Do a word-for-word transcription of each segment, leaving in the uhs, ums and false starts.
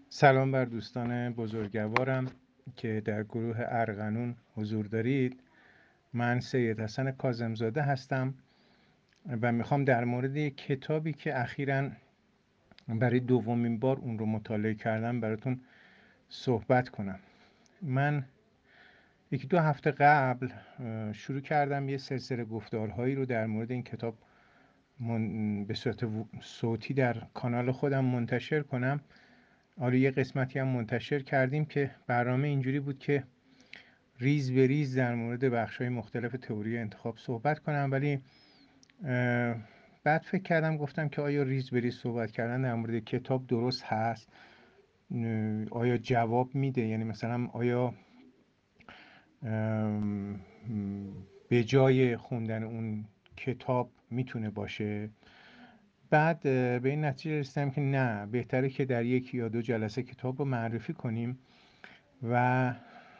سلام بر دوستان بزرگوارم که در گروه ارغنون حضور دارید. من سید حسن کاظمزاده هستم و میخوام در مورد یک کتابی که اخیراً برای دومین بار اون رو مطالعه کردم براتون صحبت کنم. من یکی دو هفته قبل شروع کردم یه سلسله گفتارهایی رو در مورد این کتاب من به صورت صوتی در کانال خودم منتشر کنم. آره، یه قسمتی هم منتشر کردیم که برنامه اینجوری بود که ریز به ریز در مورد بخش‌های مختلف تئوری انتخاب صحبت کنم، ولی بعد فکر کردم گفتم که آیا ریز به ریز صحبت کردن در مورد کتاب درست هست؟ آیا جواب میده؟ یعنی مثلا آیا به جای خوندن اون کتاب میتونه باشه؟ بعد به این نتیجه رسیدم که نه، بهتره که در یک یا دو جلسه کتاب رو معرفی کنیم و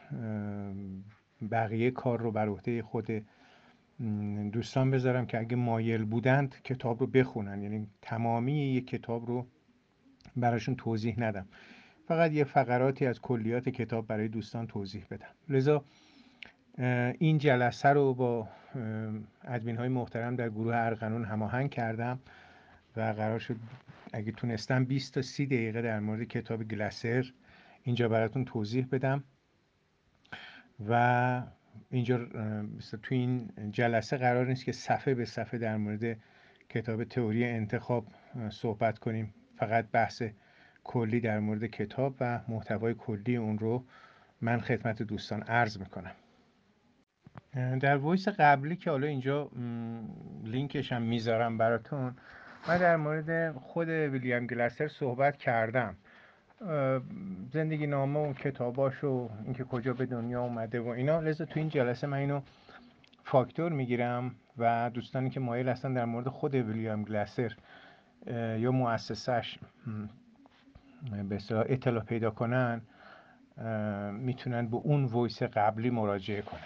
بقیه کار رو بر عهده خود دوستان بذارم که اگه مایل بودند کتاب رو بخونن، یعنی تمامی یک کتاب رو براشون توضیح ندم، فقط یه فقراتی از کلیات کتاب برای دوستان توضیح بدم. لذا این جلسه رو با ادمین های محترم در گروه ارغنون هماهنگ کردم و قرار شد اگه تونستم بیست تا سی دقیقه در مورد کتاب گلاسر اینجا براتون توضیح بدم و اینجا تو این جلسه قرار نیست که صفحه به صفحه در مورد کتاب تئوری انتخاب صحبت کنیم، فقط بحث کلی در مورد کتاب و محتوای کلی اون رو من خدمت دوستان عرض میکنم. در وایس قبلی که حالا اینجا لینکش هم میذارم براتون، من در مورد خود ویلیام گلاسر صحبت کردم، زندگی نامه و کتاباش و اینکه کجا به دنیا اومده و اینا. لذا تو این جلسه من اینو فاکتور میگیرم و دوستانی که مایل هستن در مورد خود ویلیام گلاسر یا مؤسسش به اصطلاح اطلاع پیدا کنن میتونن به اون وایس قبلی مراجعه کنن.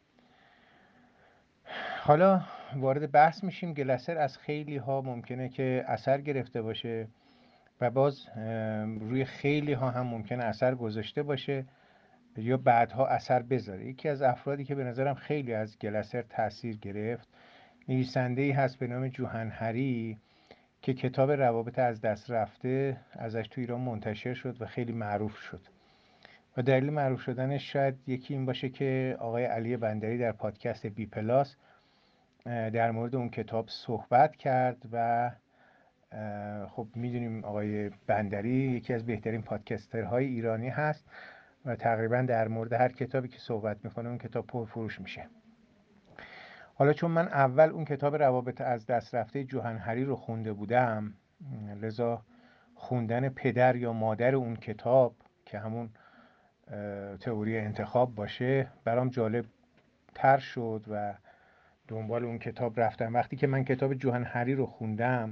حالا وارد بحث میشیم. گلاسر از خیلی ها ممکنه که اثر گرفته باشه و باز روی خیلی ها هم ممکنه اثر گذاشته باشه یا بعدها اثر بذاره. یکی از افرادی که به نظرم خیلی از گلاسر تاثیر گرفت نویسنده‌ای هست به نام جوهان هری که کتاب روابط از دست رفته ازش تو ایران منتشر شد و خیلی معروف شد و دلیل معروف شدنش شاید یکی این باشه که آقای علی بندری در پادکست بی پلاس در مورد اون کتاب صحبت کرد و خب میدونیم آقای بندری یکی از بهترین پادکسترهای ایرانی هست و تقریبا در مورد هر کتابی که صحبت میکنه اون کتاب پرفروش میشه. حالا چون من اول اون کتاب روابط از دست رفته جوهان هری رو خونده بودم، لذا خوندن پدر یا مادر اون کتاب که همون تئوری انتخاب باشه برام جالب تر شد و دنبال اون کتاب رفتم. وقتی که من کتاب جوهان هری رو خوندم،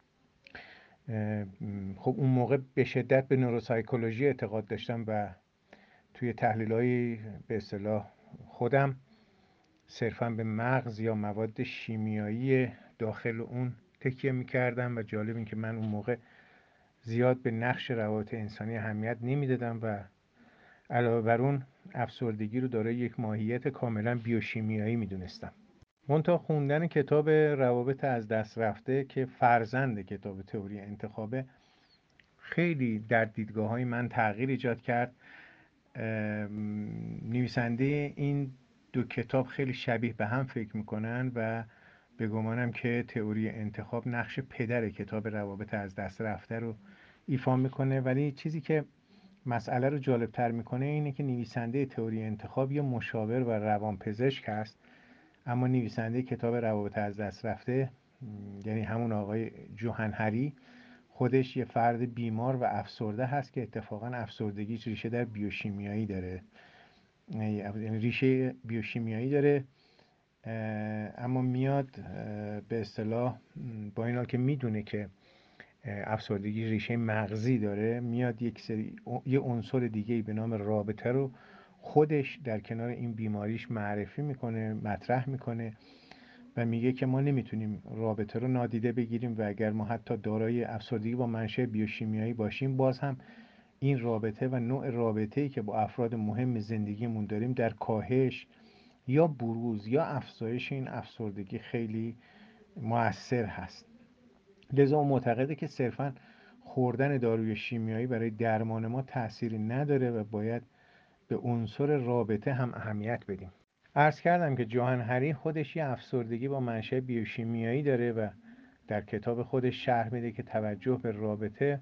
خب اون موقع به شدت به نوروسایکولوژی اعتقاد داشتم و توی تحلیل‌های به اصطلاح خودم صرفاً به مغز یا مواد شیمیایی داخل اون تکیه می‌کردم و جالب این که من اون موقع زیاد به نقش روابط انسانی اهمیت نمیدادم و علاوه بر اون افسردگی رو دارای یک ماهیت کاملا بیوشیمیایی میدونستم. منتها خوندن کتاب روابط از دست رفته که فرزند کتاب تئوری انتخابه خیلی در دیدگاه های من تغییر ایجاد کرد. نویسنده این دو کتاب خیلی شبیه به هم فکر میکنن و به گمانم که تئوری انتخاب نقش پدر کتاب روابط از دست رفته رو ایفا میکنه، ولی چیزی که مسئله رو جالب تر میکنه اینه که نویسنده تئوری انتخاب یه مشاور و روانپزشک هست، اما نویسنده کتاب روابط از دست رفته یعنی همون آقای جوهان هری خودش یه فرد بیمار و افسرده هست که اتفاقا افسردگی ریشه در بیوشیمیایی داره، یعنی ریشه بیوشیمیایی داره، اما میاد به اصطلاح با این حال که میدونه که افسردگی ریشه مغزی داره، میاد یک سری یه عنصر دیگه به نام رابطه رو خودش در کنار این بیماریش معرفی میکنه، مطرح میکنه و میگه که ما نمیتونیم رابطه رو نادیده بگیریم و اگر ما حتی دارای افسردگی با منشأ بیوشیمیایی باشیم باز هم این رابطه و نوع رابطه‌ای که با افراد مهم زندگیمون داریم در کاهش یا بروز یا افزایش این افسردگی خیلی مؤثر هست. لذا اون معتقده که صرفاً خوردن داروی شیمیایی برای درمان ما تأثیری نداره و باید به عنصر رابطه هم اهمیت بدیم. عرض کردم که جوهان هری خودش یه افسردگی با منشأ بیوشیمیایی داره و در کتاب خودش شرح میده که توجه به رابطه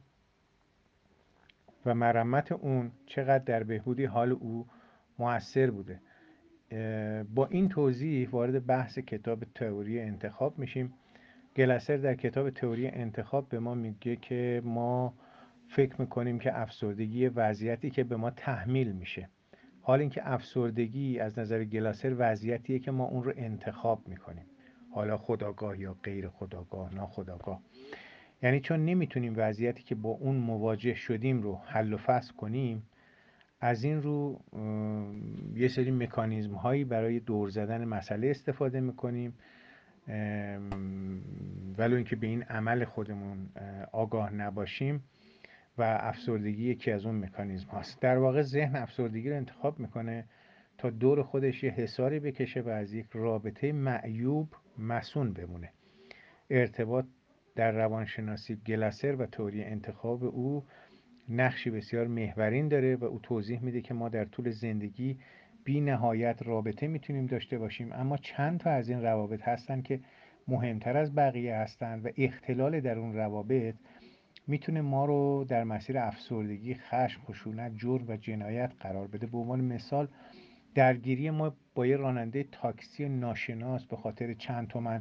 و مرمت اون چقدر در بهبودی حال او مؤثر بوده. با این توضیح وارد بحث کتاب تئوری انتخاب میشیم. گلاسر در کتاب تئوری انتخاب به ما میگه که ما فکر میکنیم که افسردگی وضعیتی که به ما تحمیل میشه، حال اینکه افسردگی از نظر گلاسر وضعیتیه که ما اون رو انتخاب میکنیم، حالا خودآگاه یا غیر خودآگاه، ناخودآگاه. یعنی چون نمیتونیم وضعیتی که با اون مواجه شدیم رو حل و فصل کنیم، از این رو یه سری مکانیزم هایی برای دور زدن مسئله استفاده میکنیم، ولو اینکه به این عمل خودمون آگاه نباشیم، و افسردگی یکی از اون مکانیزم هاست. در واقع ذهن افسردگی رو انتخاب میکنه تا دور خودش یه حصاری بکشه و از یک رابطه معیوب مصون بمونه. ارتباط در روانشناسی گلاسر و تئوری انتخاب او نقشی بسیار محورین داره و او توضیح میده که ما در طول زندگی بی نهایت رابطه میتونیم داشته باشیم، اما چند تا از این روابط هستن که مهمتر از بقیه هستن و اختلال در اون روابط میتونه ما رو در مسیر افسردگی، خشم، خشونت، جرم و جنایت قرار بده. به عنوان مثال درگیری ما با یه راننده تاکسی ناشناس به خاطر چند تومن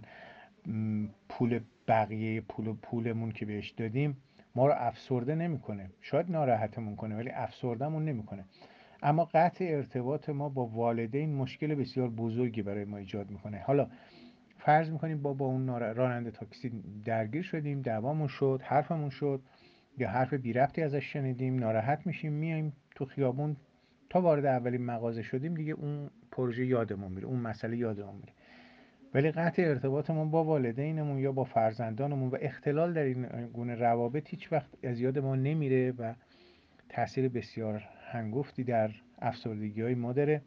پول بقیه پول پولمون که بهش دادیم ما رو افسرده نمیکنه. شاید ناراحتمون کنه ولی افسردهمون نمیکنه. اما قطع ارتباط ما با والدین مشکل بسیار بزرگی برای ما ایجاد میکنه. حالا فرض میکنیم با با اون راننده تاکسی درگیر شدیم، دعوامون شد، حرفمون شد، یا حرف بی ربطی ازش شنیدیم، ناراحت میشیم، میایم تو خیابون، تا وارد اولین مغازه شدیم دیگه اون پروژه یادمون میره، اون مسئله یادمون میره. ولی قطع ارتباطمون با والدینمون یا با فرزندانمون و اختلال در این گونه روابط هیچ وقت از یاد ما نمیره و تاثیر بسیار هنگفتی در افسردگی‌های ما داره.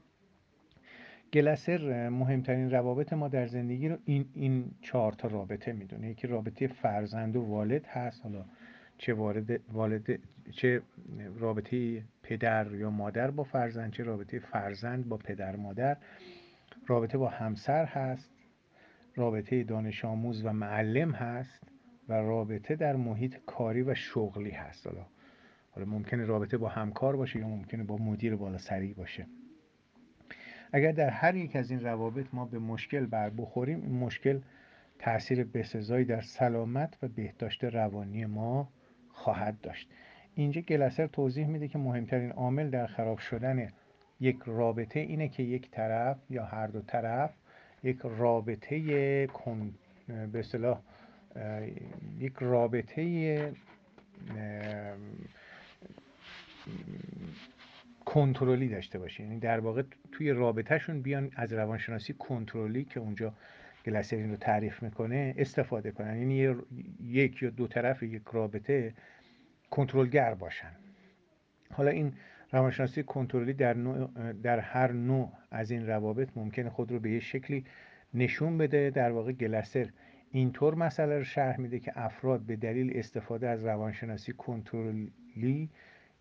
گلاسر مهمترین روابط ما در زندگی رو این این چهار تا رابطه میدونه. یکی رابطه فرزند و والد هست، حالا چه وارد والد چه رابطه پدر یا مادر با فرزند، چه رابطه فرزند با پدر مادر. رابطه با همسر هست، رابطه دانش آموز و معلم هست و رابطه در محیط کاری و شغلی هست. حالا حالا ممکنه رابطه با همکار باشه یا ممکنه با مدیر بالا سری باشه. اگر در هر یک از این روابط ما به مشکل بر بخوریم، این مشکل تأثیر بسزایی در سلامت و بهداشت روانی ما خواهد داشت. اینجا گلاسر توضیح میده که مهمترین عامل در خراب شدن یک رابطه اینه که یک طرف یا هر دو طرف یک رابطه کن به اصطلاح یک رابطه کنترلی داشته باشه. یعنی در واقع توی رابطهشون بیان از روانشناسی کنترلی که اونجا گلاسر این رو تعریف میکنه استفاده کنن. یعنی یک یا دو طرف یک رابطه کنترلگر باشن. حالا این روانشناسی کنترلی در نوع در هر نوع از این روابط ممکنه خود رو به یه شکلی نشون بده. در واقع گلاسر اینطور مسئله رو شرح میده که افراد به دلیل استفاده از روانشناسی کنترلی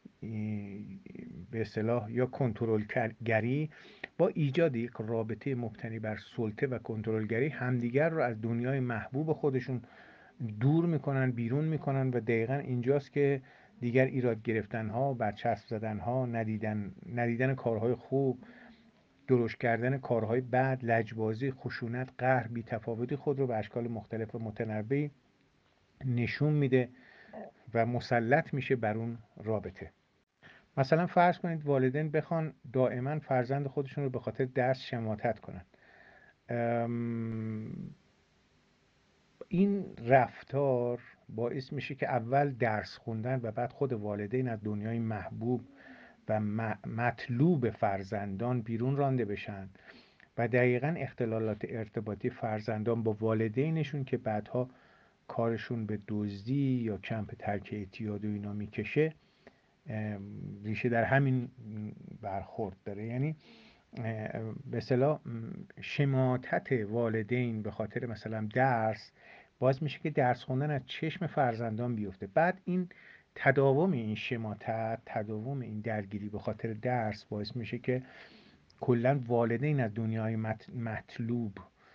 به اصطلاح یا کنترلگری با ایجاد یک رابطه مبتنی بر سلطه و کنترلگری همدیگر رو از دنیای محبوب خودشون دور میکنن، بیرون میکنن و دقیقاً اینجاست که دیگر ایراد گرفتن ها، برچسب زدن ها، ندیدن ندیدن کارهای خوب، درست کردن کارهای بد، لجبازی، خشونت، قهر، بی‌تفاوتی خود رو به اشکال مختلف و متنوعی نشون میده و مسلط میشه بر اون رابطه. مثلا فرض کنید والدین بخوان دائما فرزند خودشون رو به خاطر درس شماتت کنن. این رفتار باعث میشه که اول درس خوندن و بعد خود والدین از دنیای محبوب و مطلوب فرزندان بیرون رانده بشن و دقیقاً اختلالات ارتباطی فرزندان با والدینشون که بعدها کارشون به دزدی یا کمپ ترک اعتیاد و اینا میکشه ریشه در همین برخورد داره. یعنی به اصطلاح شماتت والدین به خاطر مثلا درس باعث میشه که درس خوندن از چشم فرزندان بیفته. بعد این تداوم این شماتت، تداوم این درگیری به خاطر درس باعث میشه که کلا والدین از دنیای مطلوب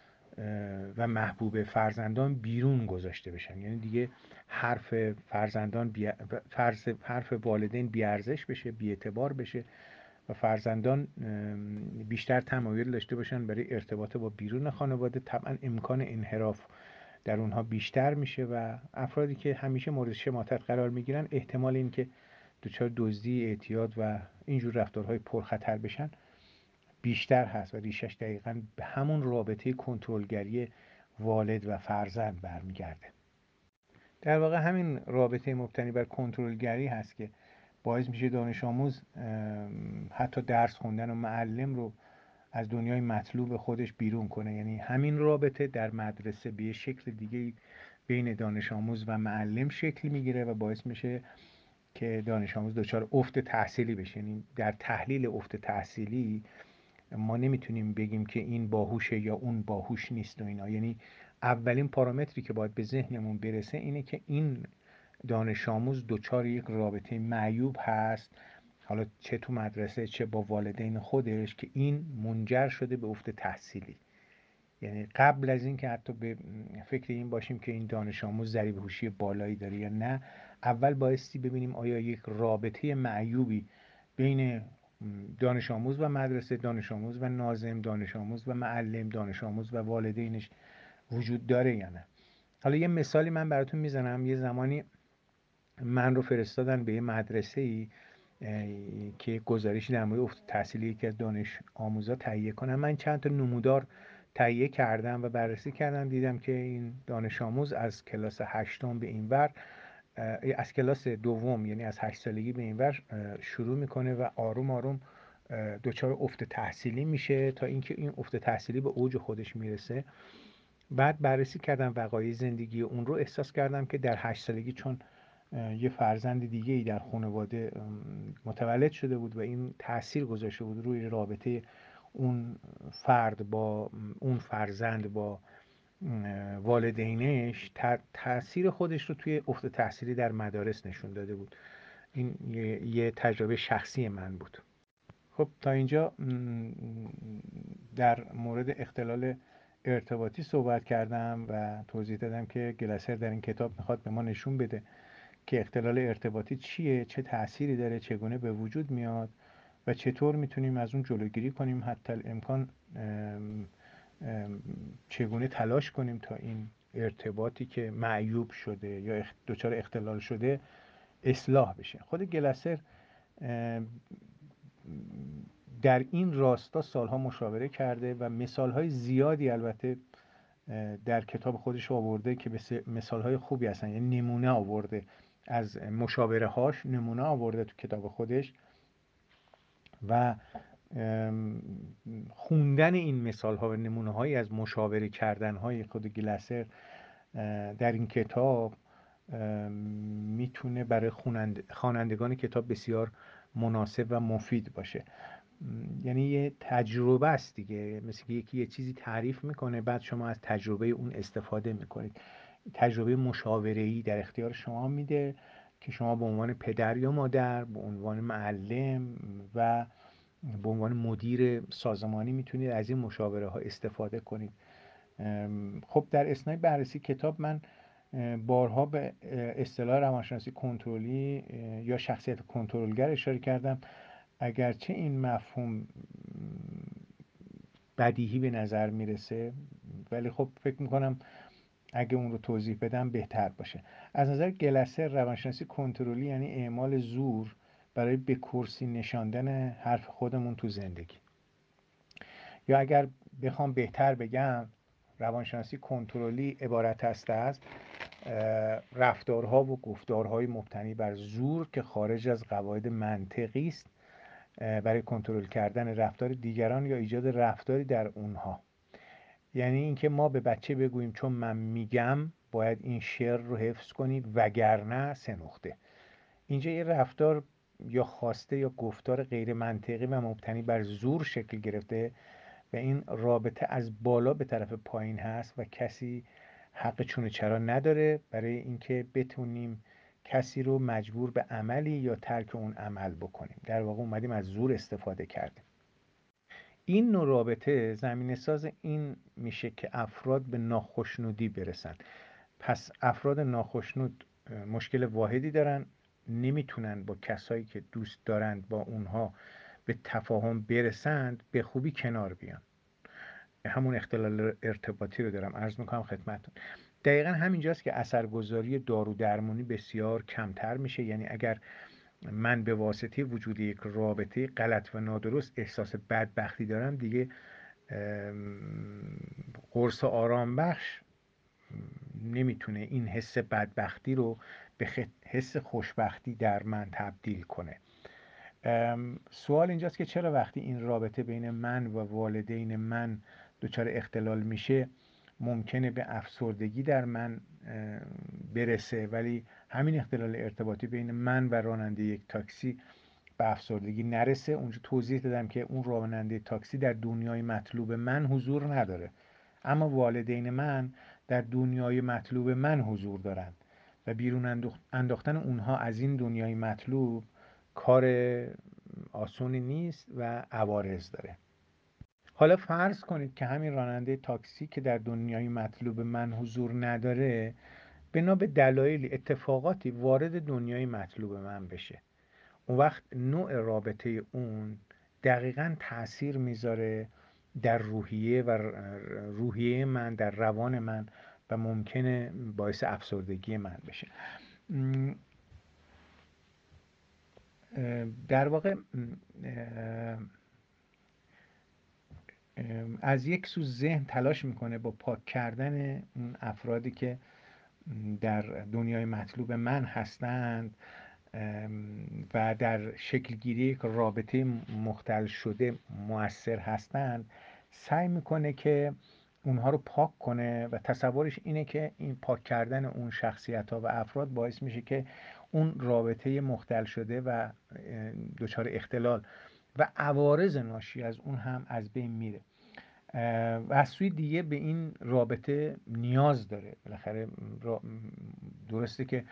و محبوب فرزندان بیرون گذاشته بشن. یعنی دیگه حرف فرزندان بی... فرض حرف والدین بیارزش بشه، بی‌اعتبار بشه و فرزندان بیشتر تمایل داشته باشن برای ارتباط با بیرون خانواده. طبعا امکان انحراف در اونها بیشتر میشه و افرادی که همیشه مورد شماتت قرار میگیرن احتمال این که دچار دزدی، اعتیاد و اینجور رفتارهای پرخطر بشن بیشتر هست و ریشش دقیقاً به همون رابطه کنترلگری والد و فرزند برمیگرده. در واقع همین رابطه مبتنی بر کنترلگری هست که باعث میشه دانش آموز حتی درس خوندن و معلم رو از دنیای مطلوب خودش بیرون کنه. یعنی همین رابطه در مدرسه به شکل دیگه بین دانش آموز و معلم شکل میگیره و باعث میشه که دانش آموز دچار افت تحصیلی بشه. یعنی در تحلیل افت تحصیلی ما نمیتونیم بگیم که این باهوشه یا اون باهوش نیست و اینا. یعنی اولین پارامتری که باید به ذهنمون برسه اینه که این دانش آموز دچار یک رابطه معیوب هست، حالا چه تو مدرسه چه با والدین خودش، که این منجر شده به افت تحصیلی. یعنی قبل از این که حتی به فکر این باشیم که این دانش آموز ذریب هوشی بالایی داره یا نه، اول بایستی ببینیم آیا یک رابطه معیوبی بین دانش آموز و مدرسه، دانش آموز و ناظم، دانش آموز و معلم، دانش آموز و والدینش وجود داره یا نه. حالا یه مثالی من براتون میزنم. یه زمانی من رو فرستادن به یه مدرسه ای که گزارشی در مورد افت تحصیلی یکی از دانش آموزا تهیه کنم. من چند تا نمودار تهیه کردم و بررسی کردم، دیدم که این دانش آموز از کلاس هشتم به این ور، از کلاس دوم یعنی از هشت سالگی به این ور شروع میکنه و آروم آروم دچار افت تحصیلی میشه تا اینکه این افت تحصیلی به اوج خودش میرسه. بعد بررسی کردم وقایع زندگی اون رو، احساس کردم که در هشت سالگی چون یه فرزند دیگه ای در خانواده متولد شده بود و این تأثیر گذاشته بود روی رابطه اون فرد با اون فرزند با والدینش، تأثیر خودش رو توی افت تحصیلی در مدارس نشون داده بود. این یه, یه تجربه شخصی من بود. خب تا اینجا در مورد اختلال ارتباطی صحبت کردم و توضیح دادم که گلاسر در این کتاب میخواد به ما نشون بده که اختلال ارتباطی چیه، چه تأثیری داره، چگونه به وجود میاد و چطور میتونیم از اون جلوگیری کنیم، حتی امکان چگونه تلاش کنیم تا این ارتباطی که معیوب شده یا دچار اختلال شده اصلاح بشه. خود گلاسر در این راستا سالها مشاوره کرده و مثالهای زیادی البته در کتاب خودش آورده که مثالهای خوبی هستن. یعنی نمونه آورده از مشاوره هاش، نمونه آورده تو کتاب خودش و خوندن این مثال ها و نمونه هایی از مشاوره کردن های خود گلاسر در این کتاب میتونه برای خوانندگان کتاب بسیار مناسب و مفید باشه. یعنی یه تجربه است دیگه، مثل که یکی یه چیزی تعریف میکنه بعد شما از تجربه اون استفاده میکنید. تجربه مشاوره‌ای در اختیار شما میده که شما به عنوان پدر یا مادر، به عنوان معلم و به عنوان مدیر سازمانی میتونید از این مشاوره ها استفاده کنید. خب در اثنای بررسی کتاب من بارها به اصطلاح روانشناسی کنترلی یا شخصیت کنترلگر اشاره کردم، اگرچه این مفهوم بدیهی به نظر میرسه ولی خب فکر میکنم اگه اون رو توضیح بدم بهتر باشه. از نظر گلاسر روانشناسی کنترلی یعنی اعمال زور برای به کرسی نشاندن حرف خودمون تو زندگی، یا اگر بخوام بهتر بگم روانشناسی کنترلی عبارت است از رفتارها و گفتارهای مبتنی بر زور که خارج از قواعد منطقی است برای کنترل کردن رفتار دیگران یا ایجاد رفتاری در اونها. یعنی اینکه ما به بچه بگوییم چون من میگم باید این شعر رو حفظ کنی وگرنه سه نقطه. اینجا یه رفتار یا خواسته یا گفتار غیر منطقی و مبتنی بر زور شکل گرفته و این رابطه از بالا به طرف پایین هست و کسی حق چونه چرا نداره برای اینکه بتونیم کسی رو مجبور به عملی یا ترک اون عمل بکنیم. در واقع اومدیم از زور استفاده کردیم. این نوع رابطه زمینه ساز این میشه که افراد به ناخشنودی برسن. پس افراد ناخشنود مشکل واحدی دارن، نمیتونن با کسایی که دوست دارند با اونها به تفاهم برسند به خوبی کنار بیان. همون اختلال ارتباطی رو دارم عرض میکنم خدمتتون. دقیقا همینجاست که اثرگذاری دارو درمانی بسیار کمتر میشه. یعنی اگر من به واسطه وجود یک رابطه غلط و نادرست احساس بدبختی دارم، دیگه قرص آرام بخش نمیتونه این حس بدبختی رو به حس خوشبختی در من تبدیل کنه. سوال اینجاست که چرا وقتی این رابطه بین من و والدین من دچار اختلال میشه ممکنه به افسردگی در من برسه، ولی همین اختلال ارتباطی بین من و راننده یک تاکسی به افسردگی نرسه. اونجا توضیح دادم که اون راننده تاکسی در دنیای مطلوب من حضور نداره، اما والدین من در دنیای مطلوب من حضور دارند و بیرون انداختن اونها از این دنیای مطلوب کار آسونی نیست و عوارض داره. حالا فرض کنید که همین راننده تاکسی که در دنیای مطلوب من حضور نداره بنا به دلایل اتفاقاتی وارد دنیای مطلوب من بشه. اون وقت نوع رابطه اون دقیقاً تأثیر میذاره در روحیه و روحیه من، در روان من و ممکنه باعث افسردگی من بشه. در واقع از یک سو ذهن تلاش میکنه با پاک کردن اون افرادی که در دنیای مطلوب من هستند و در شکل گیری یک رابطه مختل شده مؤثر هستند، سعی میکنه که اونها رو پاک کنه و تصورش اینه که این پاک کردن اون شخصیت ها و افراد باعث میشه که اون رابطه مختل شده و دچار اختلال و عوارض ناشی از اون هم از بین میره و از سوی دیگه به این رابطه نیاز داره. بالاخره درسته که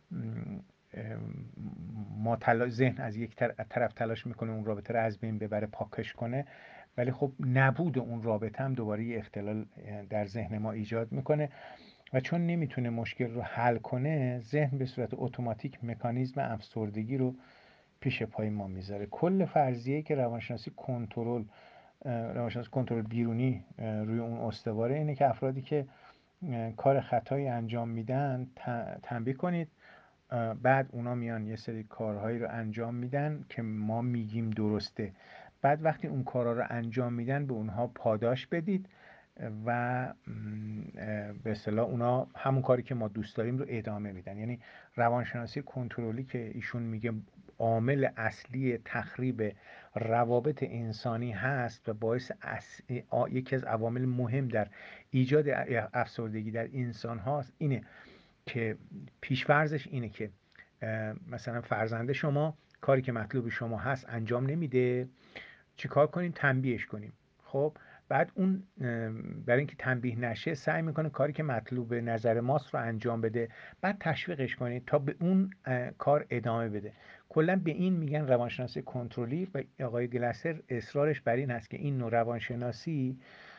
ما ذهن از یک طرف تلاش میکنه اون رابطه رو از بین ببره، پاکش کنه، ولی خب نبود اون رابطه هم دوباره یه اختلال در ذهن ما ایجاد میکنه و چون نمیتونه مشکل رو حل کنه، ذهن به صورت اتوماتیک مکانیزم افسردگی رو پیش پای ما میذاره. کل فرضیه که روانشناسی کنترل روانشناسی کنترل بیرونی روی اون استواره اینه که افرادی که کار خطایی انجام میدن تنبیه کنید، بعد اونا میان یه سری کارهایی رو انجام میدن که ما میگیم درسته، بعد وقتی اون کارها رو انجام میدن به اونها پاداش بدید و به اصطلاح اونا همون کاری که ما دوست داریم رو ادامه میدن. یعنی روانشناسی کنترلی که ایشون میگه عامل اصلی تخریب روابط انسانی هست و باعث اص... یکی از عوامل مهم در ایجاد افسردگی در انسان هاست، اینه که پیش‌فرضش اینه که مثلا فرزند شما کاری که مطلوب شما هست انجام نمیده، چیکار کنیم؟ تنبیهش کنیم. خب بعد اون برای اینکه تنبیه نشه سعی میکنه کاری که مطلوب نظر ماست رو انجام بده، بعد تشویقش کنید تا به اون کار ادامه بده. کلا به این میگن روانشناسی کنترلی و آقای گلسر اصرارش بر این هست که این نوع روانشناسی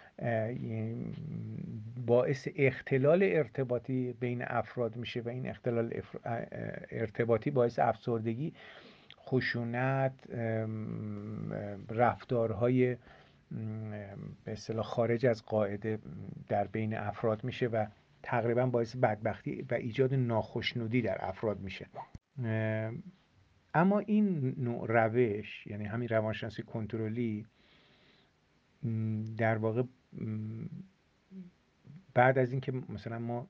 باعث اختلال ارتباطی بین افراد میشه و این اختلال ارتباطی باعث افسردگی، خشونت، رفتارهای به اصطلاح خارج از قاعده در بین افراد میشه و تقریبا باعث بدبختی و ایجاد ناخشنودی در افراد میشه. اما این نوع روش، یعنی همین روانشناسی کنترلی، در واقع بعد از اینکه مثلا ما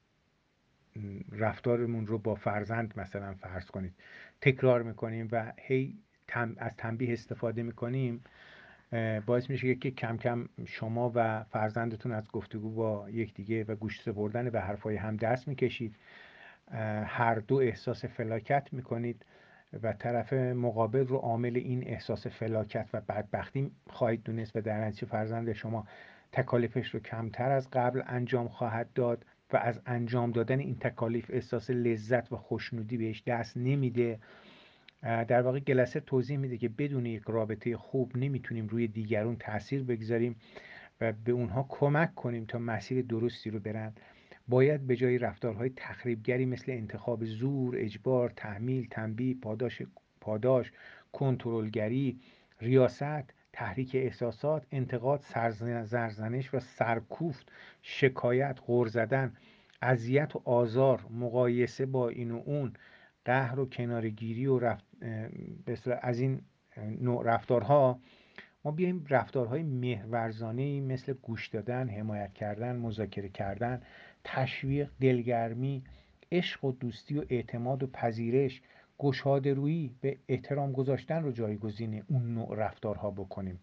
رفتارمون رو با فرزند مثلا فرض کنید تکرار میکنیم و هی تم از تنبیه استفاده میکنیم، باعث میشه که کم کم شما و فرزندتون از گفتگو با یکدیگه و گوش سپردن به حرفای هم دست میکشید، هر دو احساس فلاکت میکنید و طرف مقابل رو عامل این احساس فلاکت و بدبختی خواهید دونست و در نتیجه فرزند شما تکالیفش رو کمتر از قبل انجام خواهد داد و از انجام دادن این تکالیف احساس لذت و خوشنودی بهش دست نمیده. در واقع گلسر توضیح میده که بدون یک رابطه خوب نمیتونیم روی دیگران تاثیر بگذاریم و به اونها کمک کنیم تا مسیر درستی رو برن. باید به جای رفتارهای تخریبگری مثل انتخاب زور، اجبار، تحمیل، تنبیه، پاداش پاداش، کنترلگری، ریاست، تحریک احساسات، انتقاد، سرزنش و سرکوفت، شکایت، غر زدن، اذیت و آزار، مقایسه با این و اون، قهر و کنارگیری و رفت از این نوع رفتارها ما بیایم رفتارهای محورزانه‌ای مثل گوش دادن، حمایت کردن، مذاکره کردن، تشویق، دلگرمی، عشق و دوستی و اعتماد و پذیرش، گشاده رویی، به احترام گذاشتن رو جایگزین اون نوع رفتارها بکنیم.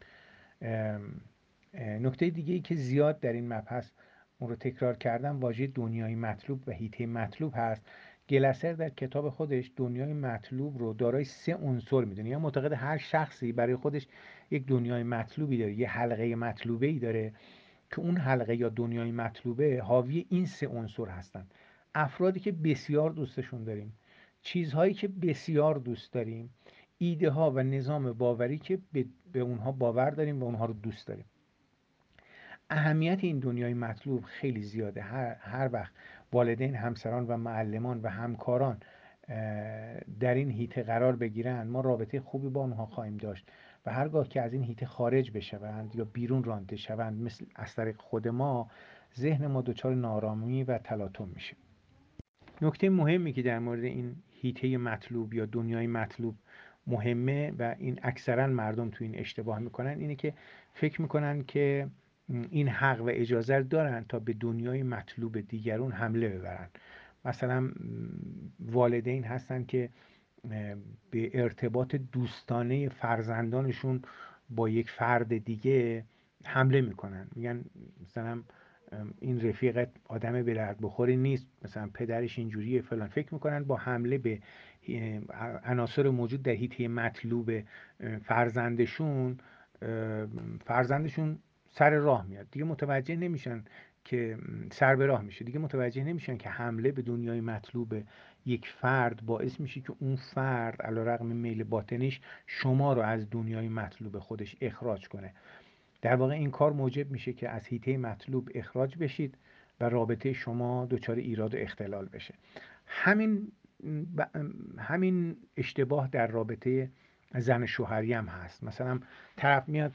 نکته دیگه ای که زیاد در این مبحث اون رو تکرار کردم واژه دنیای مطلوب و هیته مطلوب هست. گلسر در کتاب خودش دنیای مطلوب رو دارای سه عنصر میدونه، یا معتقد هر شخصی برای خودش یک دنیای مطلوبی داره، یه حلقه مطلوبه ای داره که اون حلقه یا دنیای مطلوبه حاوی این سه عنصر هستن. افرادی که بسیار دوستشون داریم، چیزهایی که بسیار دوست داریم، ایده ها و نظام باوری که به اونها باور داریم و اونها رو دوست داریم. اهمیت این دنیای مطلوب خیلی زیاده. هر, هر وقت والدین، همسران و معلمان و همکاران در این هیته قرار بگیرن ما رابطه خوبی با اونها خواهیم داشت و هرگاه که از این هیته خارج بشوند یا بیرون رانده شوند مثل از طریق خود ما، ذهن ما دچار نارامی و تلاطم میشه. نکته مهمی که در مورد این هیته مطلوب یا دنیای مطلوب مهمه و این اکثرا مردم تو این اشتباه میکنن اینه که فکر میکنن که این حق و اجازه دارن تا به دنیای مطلوب دیگرون حمله ببرن. مثلا والدین هستن که به ارتباط دوستانه فرزندانشون با یک فرد دیگه حمله میکنن، میگن مثلا این رفیقت آدم به درد بخوری نیست، مثلا پدرش اینجوریه فلان. فکر میکنن با حمله به عناصر موجود در هیته مطلوب فرزندشون فرزندشون سر راه میاد. دیگه متوجه نمیشن که سر به راه میشه، دیگه متوجه نمیشن که حمله به دنیای مطلوب یک فرد باعث میشه که اون فرد علیرغم میل باطنش شما رو از دنیای مطلوب خودش اخراج کنه. در واقع این کار موجب میشه که از هیته مطلوب اخراج بشید و رابطه شما دچار ایراد و اختلال بشه. همین همین اشتباه در رابطه زن شوهری هم هست. مثلا طرف میاد،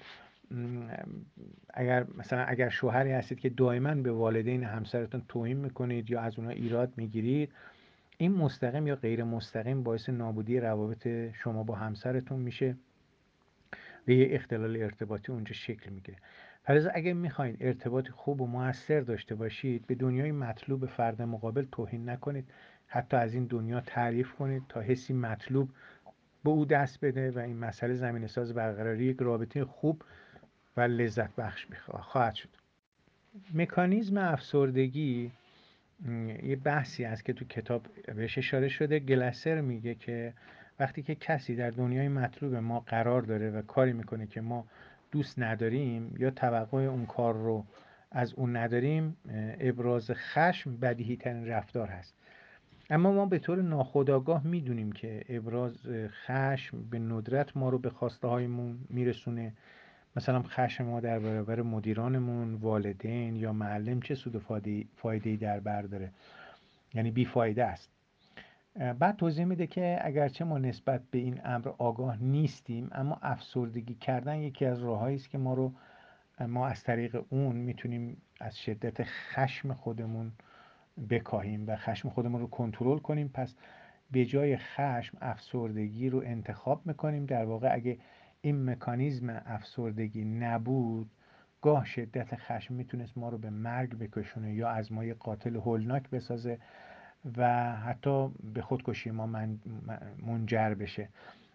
اگر مثلا اگر شوهری هستید که دائما به والدین همسرتون توهین میکنید یا از اونها ایراد میگیرید، این مستقیم یا غیر مستقیم باعث نابودی روابط شما با همسرتون میشه و یه اختلال ارتباطی اونجا شکل میگیره. فلذا اگه میخواین ارتباط خوب و موثر داشته باشید، به دنیای مطلوب فرد مقابل توهین نکنید، حتی از این دنیا تعریف کنید تا حسی مطلوب به او دست بده و این مسئله زمینه ساز برقراری یک رابطه خوب و لذت بخش خواهد شد. مکانیزم افسردگی یه بحثی است که تو کتاب بهش اشاره شده. گلسر میگه که وقتی که کسی در دنیای مطلوب ما قرار داره و کاری میکنه که ما دوست نداریم یا توقع اون کار رو از اون نداریم، ابراز خشم بدیهی ترین رفتار هست. اما ما به طور ناخودآگاه میدونیم که ابراز خشم به ندرت ما رو به خواسته هایمون میرسونه. مثلا خشم ما در برابر مدیرانمون، والدین یا معلم چه سود و فایده‌ای در بر داره؟ یعنی بیفایده است. بعد توضیح میده که اگرچه ما نسبت به این امر آگاه نیستیم، اما افسردگی کردن یکی از راههایی است که ما رو ما از طریق اون میتونیم از شدت خشم خودمون بکاهیم و خشم خودمون رو کنترل کنیم. پس به جای خشم افسردگی رو انتخاب میکنیم. در واقع اگه این مکانیزم افسردگی نبود، گاه شدت خشم میتونست ما رو به مرگ بکشونه یا از ما یه قاتل هولناک بسازه و حتی به خودکشی ما منجر بشه.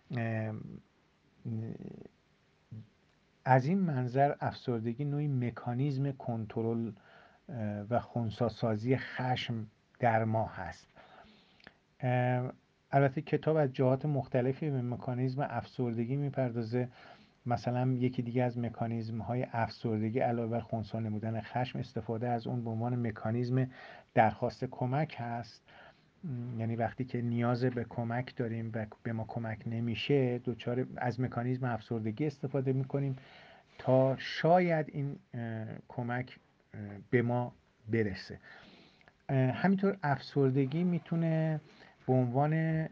از این منظر افسردگی نوعی مکانیزم کنترل و خنثی سازی خشم در ما هست. البته کتاب از جهات مختلفی به مکانیزم افسردگی میپردازه. مثلا یکی دیگه از مکانیزم های افسردگی علاوه بر خنثی نمودن خشم، استفاده از اون به عنوان مکانیزم درخواست کمک هست. یعنی وقتی که نیاز به کمک داریم و به ما کمک نمیشه، دوچار از مکانیزم افسردگی استفاده میکنیم تا شاید این کمک به ما برسه. همینطور افسردگی میتونه به عنوان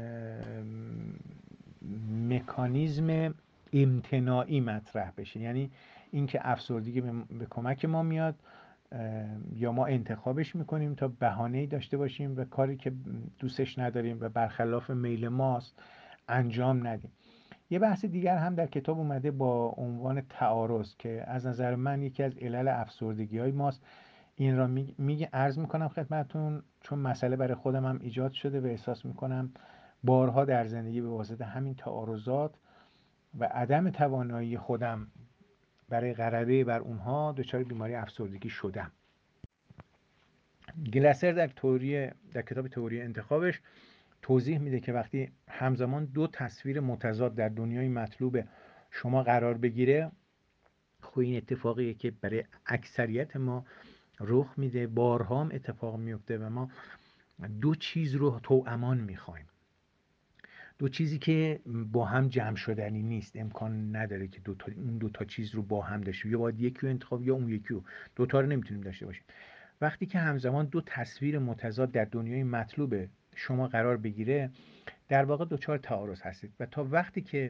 مکانیزم امتناعی مطرح بشه، یعنی اینکه افسردگی به کمک ما میاد یا ما انتخابش میکنیم تا بهانه‌ای داشته باشیم و کاری که دوستش نداریم و برخلاف میل ماست انجام ندیم. یه بحث دیگر هم در کتاب اومده با عنوان تعارض که از نظر من یکی از علل افسردگی های ماست. این را میگه عرض میکنم خدمتتون چون مسئله برای خودم هم ایجاد شده و احساس میکنم بارها در زندگی به واسطه همین تعارضات و عدم توانایی خودم برای غلبه بر اونها دچار بیماری افسردگی شدم. گلسر در تئوری در کتاب تئوری انتخابش توضیح میده که وقتی همزمان دو تصویر متضاد در دنیای مطلوب شما قرار بگیره، خب این اتفاقیه که برای اکثریت ما رخ میده، بارها هم اتفاق میفته و ما دو چیز رو توامان میخوایم، دو چیزی که با هم جمع شدنی نیست، امکان نداره که دو تا اون دو تا چیز رو با هم داشته، یا باید یکی رو انتخاب یا اون یکی رو، دو تا رو نمیتونیم داشته باشیم. وقتی که همزمان دو تصویر متضاد در دنیای مطلوب شما قرار بگیره، در واقع دچار تعارض هستید و تا وقتی که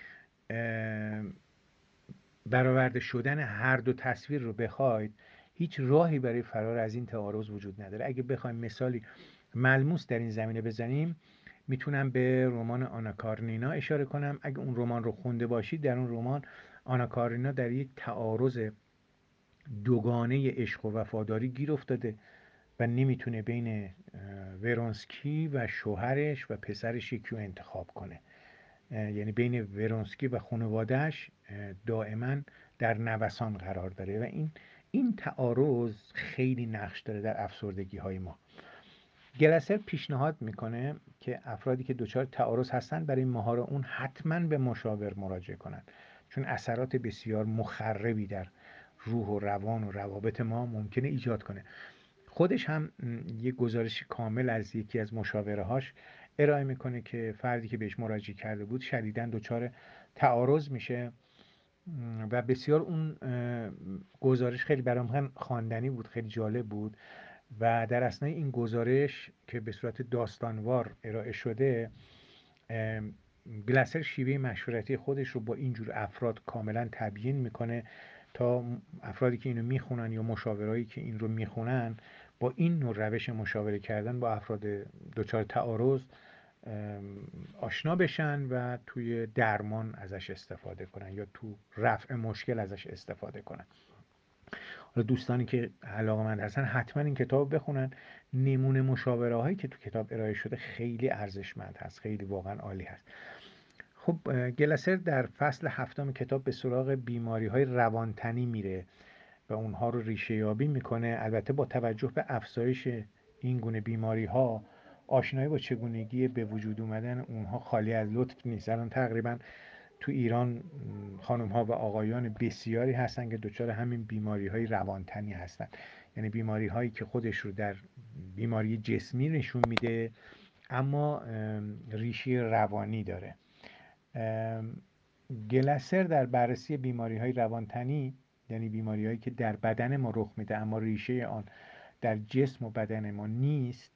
برآورده شدن هر دو تصویر رو بخواید، هیچ راهی برای فرار از این تعارض وجود نداره. اگه بخوایم مثالی ملموس در این زمینه بزنیم، میتونم به رمان آنا کارنینا اشاره کنم. اگه اون رمان رو خونده باشید، در اون رمان آنا کارنینا در یک تعارض دوگانه عشق و وفاداری گیر افتاده و نمیتونه بین ورونسکی و شوهرش و پسرش یکی رو انتخاب کنه. یعنی بین ورونسکی و خانواده‌اش دائما در نوسان قرار داره و این این تعارض خیلی نقش داره در افسردگی های ما. گلسر پیشنهاد میکنه که افرادی که دچار تعارض هستن برای مهار اون حتما به مشاور مراجعه کنند، چون اثرات بسیار مخربی در روح و روان و روابط ما ممکنه ایجاد کنه. خودش هم یه گزارش کامل از یکی از مشاورهاش ارائه میکنه که فردی که بهش مراجعه کرده بود شدیداً دچار تعارض میشه و بسیار اون گزارش خیلی برام خواندنی بود، خیلی جالب بود و در اثنای این گزارش که به صورت داستانوار ارائه شده، گلسر شیوه مشورتی خودش رو با اینجور افراد کاملا تبیین میکنه تا افرادی که اینو میخونن یا مشاورایی که این رو میخونن با این نوع روش مشاوره کردن با افراد دچار تعارض آشنا بشن و توی درمان ازش استفاده کنن یا تو رفع مشکل ازش استفاده کنن. حالا دوستانی که علاقه‌مند هستن حتما این کتاب بخونن. نمونه مشاوره هایی که تو کتاب ارائه شده خیلی ارزشمند هست، خیلی واقعا عالی هست. خب گلسر در فصل هفتم کتاب به سراغ بیماری های روانتنی میره و اونها رو ریشه یابی میکنه. البته با توجه به افزایش این گونه بیماری ها، آشنایی با چگونگی به وجود اومدن اونها خالی از لطف نیست. الان تقریبا تو ایران خانم ها و آقایان بسیاری هستن که دچار همین بیماری های روانتنی هستن، یعنی بیماری هایی که خودش رو در بیماری جسمی نشون میده اما ریشه روانی داره. گلسر در بررسی بیماری های روانتنی، یعنی بیماری هایی که در بدن ما رخ میده اما ریشه آن در جسم و بدن ما نیست،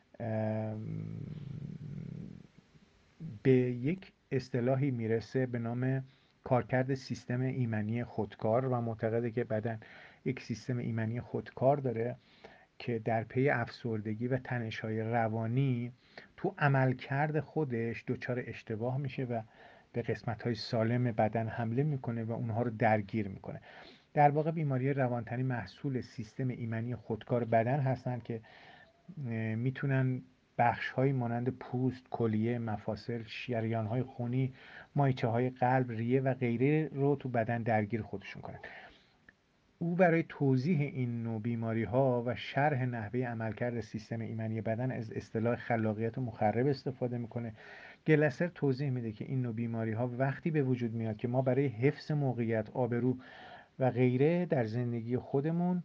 به یک اصطلاحی میرسه به نام کارکرد سیستم ایمنی خودکار و معتقده که بدن یک سیستم ایمنی خودکار داره که در پی افسردگی و تنش‌های روانی تو عملکرد خودش دچار اشتباه میشه و به قسمت‌های سالم بدن حمله میکنه و اونها رو درگیر میکنه. در واقع بیماری روانتنی محصول سیستم ایمنی خودکار بدن هستند که میتونن بخش‌هایی مانند پوست، کلیه، مفاصل، شریان‌های خونی، مایچه‌های قلب، ریه و غیره رو تو بدن درگیر خودشون کنن. او برای توضیح این نوع بیماری ها و شرح نحوه عملکرد سیستم ایمنی بدن از اصطلاح خلاقیت مخرب استفاده میکنه. گلسر توضیح میده که این نوع بیماری ها وقتی به وجود میاد که ما برای حفظ موقعیت، آبرو و غیره در زندگی خودمون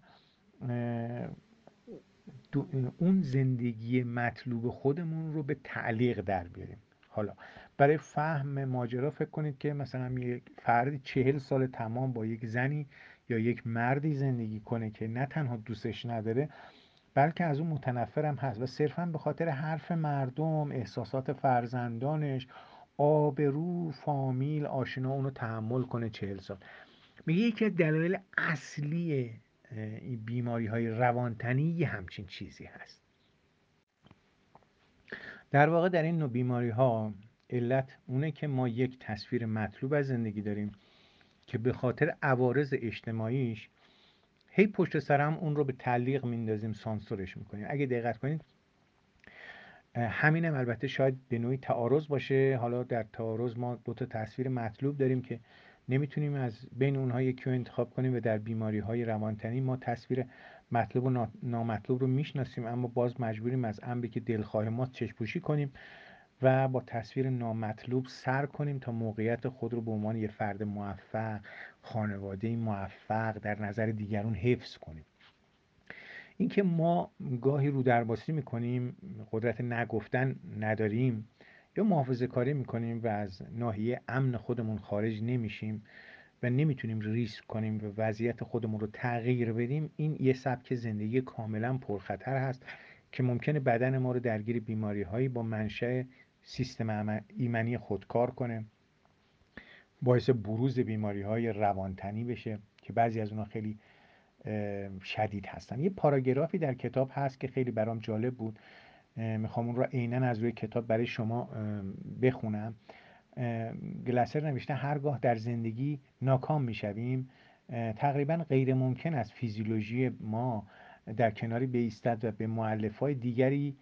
اون زندگی مطلوب خودمون رو به تعلیق در بیاریم. حالا برای فهم ماجرا فکر کنید که مثلا یک فردی چهل سال تمام با یک زنی یا یک مردی زندگی کنه که نه تنها دوستش نداره بلکه از اون متنفرم هست و صرفا به خاطر حرف مردم، احساسات فرزندانش، آبرو، فامیل، آشنا اونو تحمل کنه چهل سال. میگه یکی از دلایل اصلی این بیماری های روانتنی یه همچین چیزی هست. در واقع در این نوع بیماری ها علت اونه که ما یک تصویر مطلوب از زندگی داریم که به خاطر عوارض اجتماعیش هی پشت سر هم اون رو به تعلیق میندازیم، سانسورش میکنیم. اگه دقت کنید همینم البته شاید به نوعی تعارض باشه. حالا در تعارض ما دو تا تصویر مطلوب داریم که نمیتونیم از بین اونها یکی رو انتخاب کنیم و در بیماری های روانتنی ما تصویر مطلوب و نامطلوب رو میشناسیم، اما باز مجبوریم از امری که دلخواه ما چشم‌پوشی کنیم و با تصویر نامطلوب سر کنیم تا موقعیت خود رو به عنوان یه فرد موفق، خانواده موفق در نظر دیگران حفظ کنیم. اینکه ما گاهی رو درباسی میکنیم، قدرت نگفتن نداریم یا محافظه کاری میکنیم و از ناحیه امن خودمون خارج نمیشیم و نمیتونیم ریسک کنیم و وضعیت خودمون رو تغییر بدیم، این یه سبک زندگی کاملا پرخطر هست که ممکنه بدن ما رو درگیر بیماری هایی با منشأ سیستم ایمنی خودکار کنه، باعث بروز بیماری های روانتنی بشه که بعضی از اونها خیلی شدید هستن. یه پاراگرافی در کتاب هست که خیلی برام جالب بود، میخوام اون رو عیناً از روی کتاب برای شما بخونم. گلسر نوشته هرگاه در زندگی ناکام میشویم تقریبا غیر ممکن است فیزیولوژی ما در کناری بایستد و به مؤلفه‌های دیگری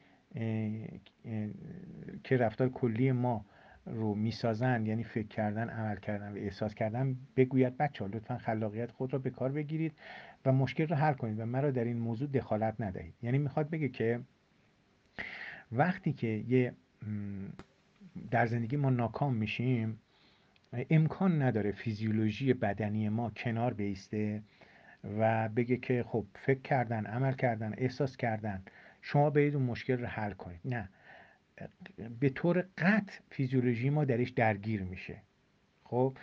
که رفتار کلی ما رو میسازن، یعنی فکر کردن، عمل کردن و احساس کردن، بگوید بچه‌ها لطفاً خلاقیت خود را به کار بگیرید و مشکل رو حل کنید و مرا در این موضوع دخالت ندهید. یعنی میخواد بگه که وقتی که یه در زندگی ما ناکام میشیم امکان نداره فیزیولوژی بدنی ما کنار بیسته و بگه که خب فکر کردن، عمل کردن، احساس کردن، شما برید اون مشکل رو حل کنید. نه، به طور قطع فیزیولوژی ما درش درگیر میشه. خب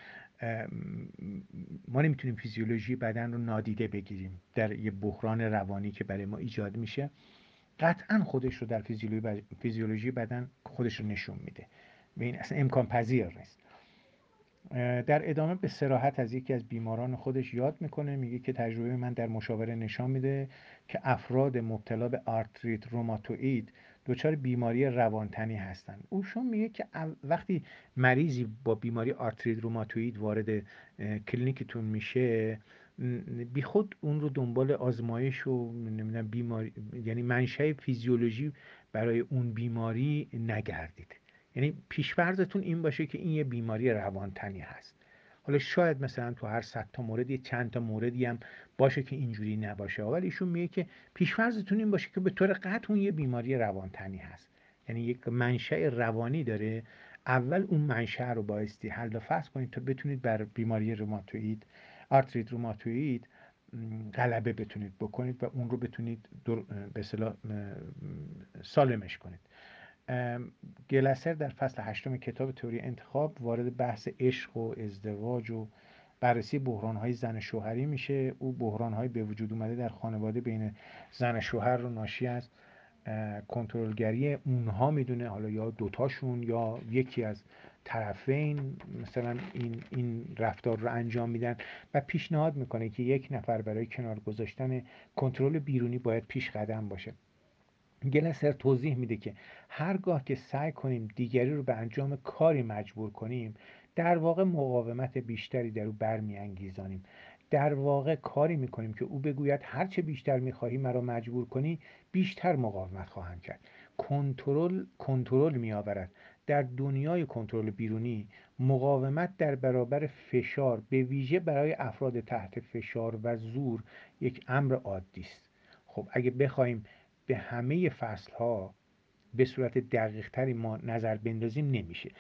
ما نمیتونیم فیزیولوژی بدن رو نادیده بگیریم در یه بحران روانی که برای ما ایجاد میشه. قطعا خودش رو در فیزیولوژی بدن خودش رو نشون میده و این اصلا امکان پذیر نیست. در ادامه به صراحت از یکی از بیماران خودش یاد میکنه، میگه که تجربه من در مشاوره نشان میده که افراد مبتلا به آرتریت روماتوئید دچار بیماری روانتنی هستند. اوشون میگه که وقتی مریضی با بیماری آرتریت روماتوئید وارد کلینیکتون میشه بی خود اون رو دنبال آزمایش و نمیدونم بیماری، یعنی منشأ فیزیولوژی برای اون بیماری نگردید. یعنی پیش‌فرضتون این باشه که این یه بیماری روانتنی هست. حالا شاید مثلا تو هر صد تا مورد یه چند تا موردی هم باشه که اینجوری نباشه، ولی ایشون میگه که پیش‌فرضتون این باشه که به طور قطع اون یه بیماری روانتنی هست، یعنی یک منشأ روانی داره. اول اون منشأ رو بایستی حل و فصل کنید تا بتونید بر بیماری روماتوئید، آرتریت روماتوئید غلبه بتونید بکنید و اون رو بتونید به اصطلاح سالمش کنید. گلسر در فصل هشتم کتاب تئوری انتخاب وارد بحث عشق و ازدواج و بررسی بحران‌های زن شوهری میشه. او بحران‌های به وجود اومده در خانواده بین زن و شوهر رو ناشی از کنترلگری اونها میدونه، حالا یا دوتاشون یا یکی از طرفین مثلا این این رفتار رو انجام میدن و پیشنهاد میکنه که یک نفر برای کنار گذاشتن کنترل بیرونی باید پیش قدم باشه. گلسر توضیح میده که هرگاه که سعی کنیم دیگری رو به انجام کاری مجبور کنیم در واقع مقاومت بیشتری در او برمیانگیزانیم. در واقع کاری میکنیم که او بگوید هرچه بیشتر میخواهی مرا مجبور کنی بیشتر مقاومت خواهم کرد. کنترل کنترل میآورد، در دنیای کنترل بیرونی مقاومت در برابر فشار به ویژه برای افراد تحت فشار و زور یک امر عادی است. خب اگه بخوایم به همه فصل‌ها به صورت دقیق تری ما نظر بندازیم نمیشه،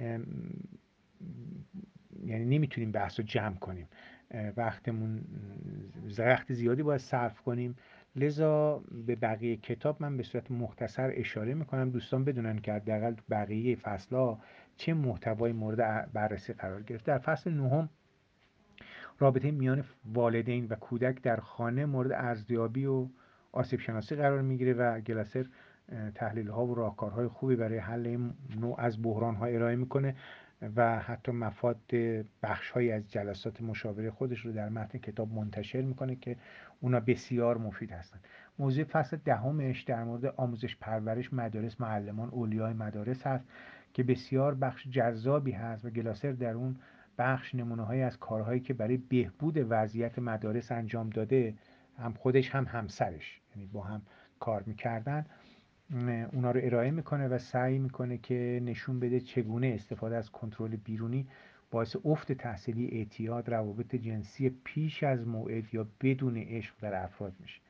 یعنی نمیتونیم بحث رو جمع کنیم، وقتمون وقت زیادی باید صرف کنیم. لذا به بقیه کتاب من به صورت مختصر اشاره میکنم، دوستان بدونن که حداقل تو بقیه فصل‌ها چه محتوای مورد بررسی قرار گرفت. در فصل نهم رابطه میان والدین و کودک در خانه مورد ارزیابی و آسیب شناسی قرار میگیره و گلاسر تحلیل ها و راهکارهای خوبی برای حل این نوع از بحران ها ارائه میکنه و حتی مفاد بخش هایی از جلسات مشاوره خودش رو در متن کتاب منتشر میکنه که اونا بسیار مفید هستند. موضوع فصل دهمش در مورد آموزش پرورش مدارس، معلمان، اولیای مدارس هست که بسیار بخش جذابی هست و گلاسر در اون بخش نمونه هایی از کارهایی که برای بهبود وضعیت مدارس انجام داده، هم خودش هم همسرش یعنی با هم کار میکردن، اونا رو ارائه میکنه و سعی میکنه که نشون بده چگونه استفاده از کنترل بیرونی باعث افت تحصیلی، اعتیاد، روابط جنسی پیش از موعد یا بدون عشق در افراد میشه.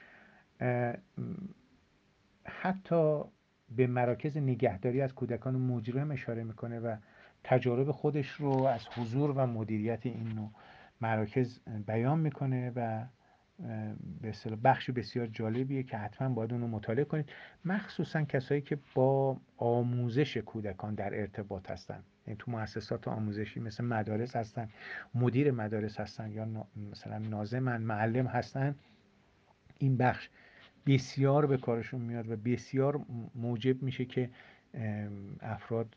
حتی به مراکز نگهداری از کودکان مجرم اشاره میکنه و تجارب خودش رو از حضور و مدیریت این نوع مراکز بیان میکنه و به اصطلاح بخش بسیار جالبیه که حتما باید اون رو مطالعه کنید، مخصوصا کسایی که با آموزش کودکان در ارتباط هستن، یعنی تو مؤسسات آموزشی مثل مدارس هستن، مدیر مدارس هستن یا مثلا ناظمن، معلم هستن. این بخش بسیار به کارشون میاد و بسیار موجب میشه که افراد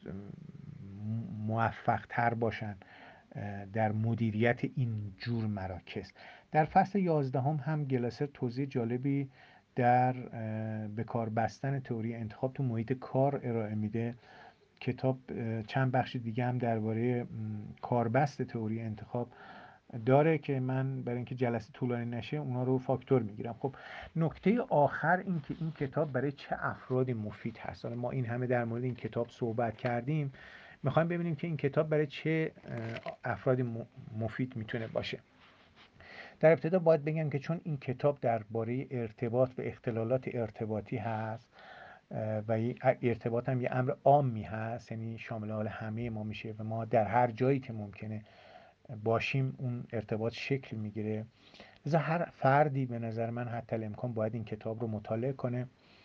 موفق تر باشن در مدیریت این جور مراکز. در فصل یازدهم هم, هم گلاسر توضیح جالبی در به کار بستن تئوری انتخاب تو محیط کار ارائه میده. کتاب چند بخش دیگه هم درباره کاربست تئوری انتخاب داره که من برای اینکه جلسه طولانی نشه اونا رو فاکتور میگیرم. خب نکته آخر این که این کتاب برای چه افرادی مفید هست. ما این همه در مورد این کتاب صحبت کردیم، میخوایم ببینیم که این کتاب برای چه افرادی مفید میتونه باشه. در ابتدا باید بگم که چون این کتاب درباره ارتباط و اختلالات ارتباطی هست و ارتباط هم یه امر عامی هست، یعنی شامل حال همه ما میشه و ما در هر جایی که ممکنه باشیم اون ارتباط شکل میگیره، لذا هر فردی به نظر من حتی الامکان باید این کتاب رو مطالعه کنه.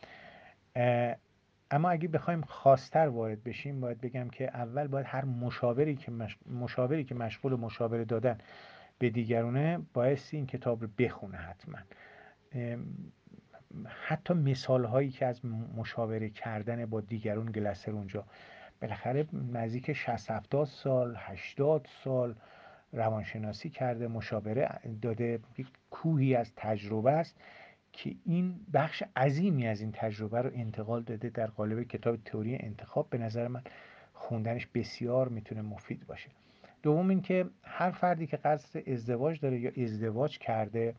اما اگه بخوایم خاص‌تر وارد بشیم باید بگم که اول باید هر مشاوری که مش... مشاوری که مشغول مشاوره دادن به دیگرونه بایستی این کتاب رو بخونه حتما. حتی مثال هایی که از مشاوره کردن با دیگرون گلاسر اونجا بالاخره نزدیک شصت هفتاد سال هشتاد سال روانشناسی کرده، مشاوره داده، یک کوهی از تجربه است که این بخش عظیمی از این تجربه رو انتقال داده در قالب کتاب تئوری انتخاب. به نظر من خوندنش بسیار میتونه مفید باشه. دوم اینکه هر فردی که قصد ازدواج داره یا ازدواج کرده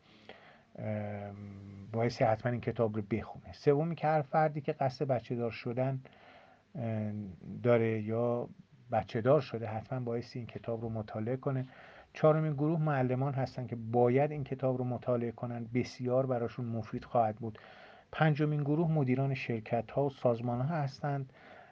باعث حتما این کتاب رو بخونه. سومی که هر فردی که قصد بچه دار شدن داره یا بچه دار شده حتما باعث این کتاب رو مطالعه کنه. چهارمین گروه معلمان هستن که باید این کتاب رو مطالعه کنن، بسیار براشون مفید خواهد بود. پنجمین گروه مدیران شرکت ها و سازمان ها هستند.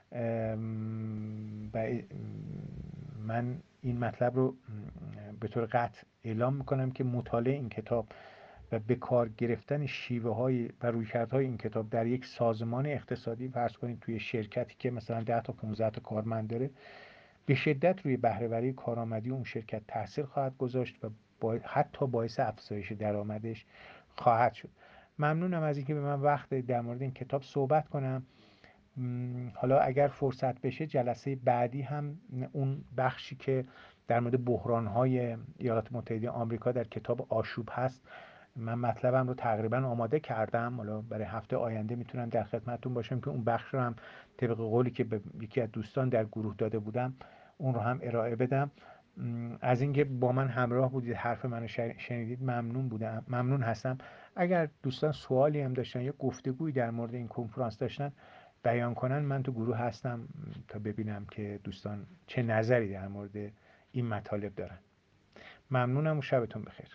من این مطلب رو به طور قطع اعلام میکنم که مطالعه این کتاب و به کار گرفتن شیوه های و رویکردهای این کتاب در یک سازمان اقتصادی، فرض کنید توی شرکتی که مثلا ده تا پانزده تا کارمند داره، به شدت روی بهره‌وری کارآمدی اون شرکت تاثیر خواهد گذاشت و با حتی باعث افزایش درآمدش خواهد شد. ممنونم از اینکه به من وقت در مورد این کتاب صحبت کنم. حالا اگر فرصت بشه جلسه بعدی هم اون بخشی که در مورد بحران‌های ایالات متحده آمریکا در کتاب آشوب هست، من مطلبم رو تقریبا آماده کردم، حالا برای هفته آینده میتونم در خدمتتون باشم که اون بخش رو هم طبق قولی که به یکی از دوستان در گروه داده بودم اون رو هم ارائه بدم. از اینکه با من همراه بودید، حرف منو شنیدید، ممنون بودم، ممنون هستم. اگر دوستان سوالی هم داشتن یا گفتگویی در مورد این کنفرانس داشتن بیان کنن، من تو گروه هستم تا ببینم که دوستان چه نظری در مورد این مطالب دارن. ممنونم و شبتون بخیر.